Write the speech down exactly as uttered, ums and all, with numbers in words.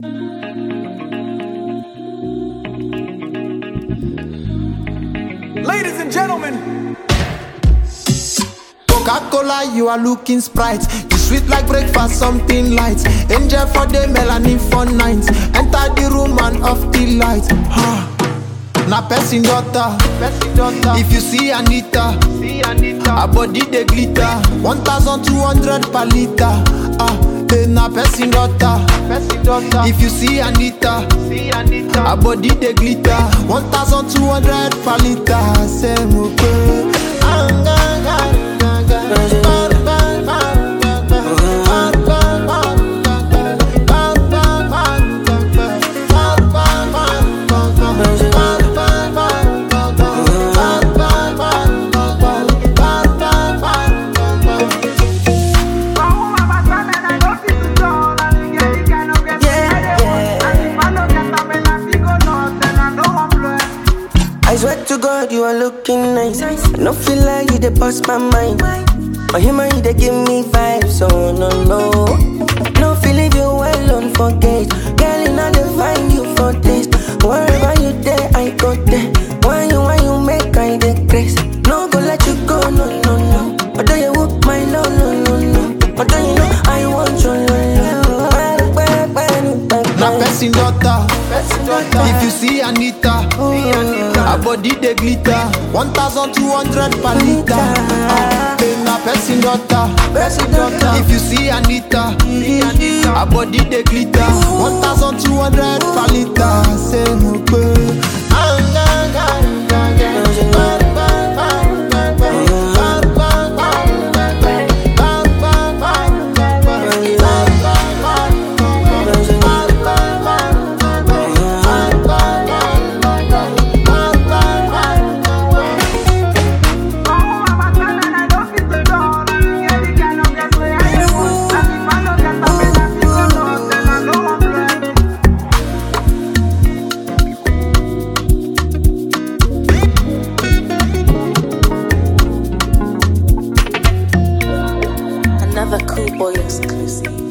Ladies and gentlemen, Coca-Cola, you are looking Sprite. You sweet like breakfast, something light. Angel for the melanin for nights. Enter the room and off the light. Ha. Na person daughter. If you see Anita, her body they glitter. One thousand two hundred per liter. Ah, eh, na person daughter. If you see Anita, her body they glitter. One thousand two hundred per liter. Say mo pe. I swear to God, you are looking nice. I no feel like you dey bust my mind. My human, you dey give me vibes, oh no no. No feel leave you alone for days. Girl, you know they find you for days. Wherever you there, I go there. Why you, why you make I dey grace? No go let you go, no no no. Although you whoop my no no no no. Although you know I want your love. Na person daughter. If you see Anita, her body they glitter. One thousand two hundred per liter. Ah, eh, na person daughter. If you see Anita, her body they glitter. One thousand two hundred per liter. Say no pe. Another Cool Boy exclusive.